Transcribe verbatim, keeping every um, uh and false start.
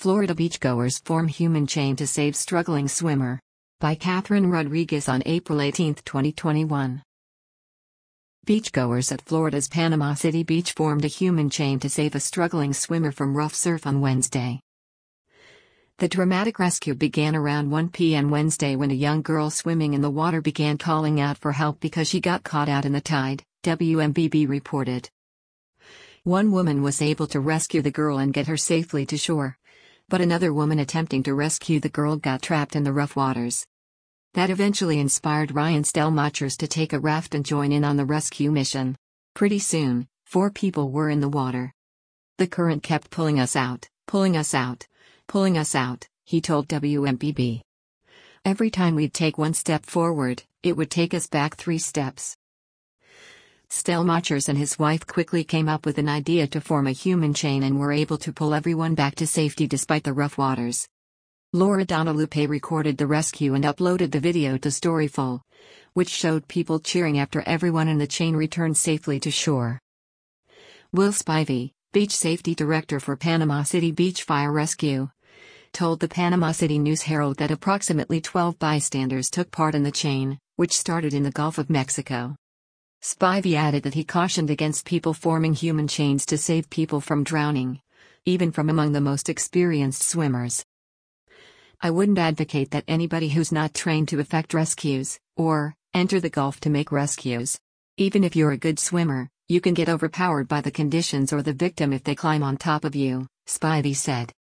Florida beachgoers form human chain to save struggling swimmer. By Catherine Rodriguez on April eighteenth, twenty twenty-one. Beachgoers at Florida's Panama City Beach formed a human chain to save a struggling swimmer from rough surf on Wednesday. The dramatic rescue began around one p m Wednesday when a young girl swimming in the water began calling out for help because she got caught out in the tide, W M B B reported. One woman was able to rescue the girl and get her safely to shore. But another woman attempting to rescue the girl got trapped in the rough waters. That eventually inspired Ryan Stellmachers to take a raft and join in on the rescue mission. Pretty soon, four people were in the water. The current kept pulling us out, pulling us out, pulling us out, he told W M B B. Every time we'd take one step forward, it would take us back three steps. Stellmachers and his wife quickly came up with an idea to form a human chain and were able to pull everyone back to safety despite the rough waters. Laura Donalupe recorded the rescue and uploaded the video to Storyful, which showed people cheering after everyone in the chain returned safely to shore. Will Spivey, beach safety director for Panama City Beach Fire Rescue, told the Panama City News-Herald that approximately twelve bystanders took part in the chain, which started in the Gulf of Mexico. Spivey added that he cautioned against people forming human chains to save people from drowning, even from among the most experienced swimmers. I wouldn't advocate that anybody who's not trained to effect rescues, or enter the Gulf to make rescues. Even if you're a good swimmer, you can get overpowered by the conditions or the victim if they climb on top of you, Spivey said.